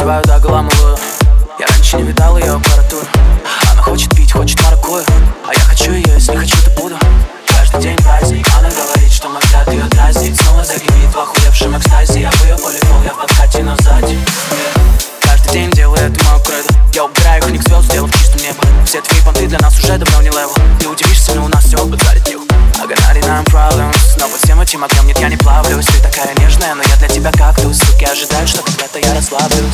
Раздеваю догола малую. Я раньше не видал ее аппаратуру. Она хочет пить, хочет маракую, а я хочу ее, если хочу, то буду. Каждый день праздник, она говорит, что мой взгляд ее дразнит. Снова загибит в охуевшем экстазе. Я в ее полифол, я в подкате, но сзади. Каждый день делаю это мою кредо. Я убираю их звезд, сделав чистым небо. Все твои понты для нас уже давно не левел. Ты удивишься, но у нас все залетел. I got 99 problems, но под всем этим огнем нет, я не плавлюсь. Ты такая нежная, но я для тебя кактус. Суки ожидают, что когда-то я расслаблюсь.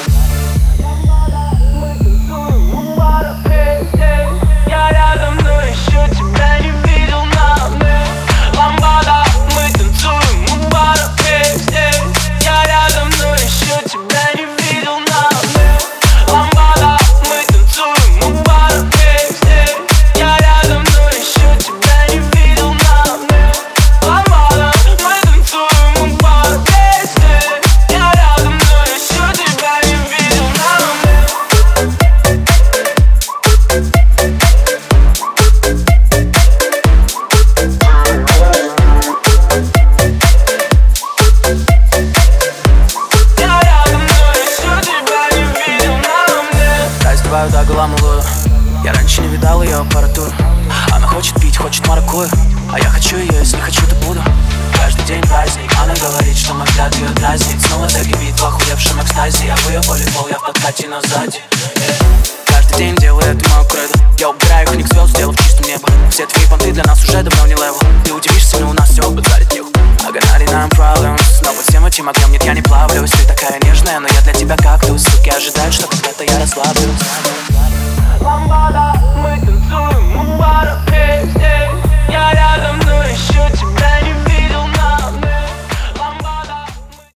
Я рядом, но еще тебя не видел на мне. Ламбада, мы танцуем у бара везде. Я рядом, но еще тебя не видел на мне. Ламбада, мы танцуем у бара везде. Я рядом, но еще тебя не видел на мне. Ламбада, мы танцуем у бара везде. Я рядом, но еще тебя не видел на мне. Раздеваю догола малую. Я раньше не видал ее аппаратуру. Она хочет пить, хочет маракую, а я хочу ее, если хочу, то буду. Каждый день праздник, она говорит, что мой взгляд ее дразнит. Снова загибит в охуевшем экстазе. Я в ее полифол, я в подкате, но сзади. Каждый день делаю это мою кредо. Я убираю их звезд, сделав чистым небо. Все твои понты для нас уже давно не левел. Ты удивишься, но у нас все залетел. I got 99 problems, но под всем этим огнем нет, я не плавлюсь. Ты такая нежная, но я для тебя кактус. Суки ожидают, что когда-то я расслаблюсь. Ламбада, мы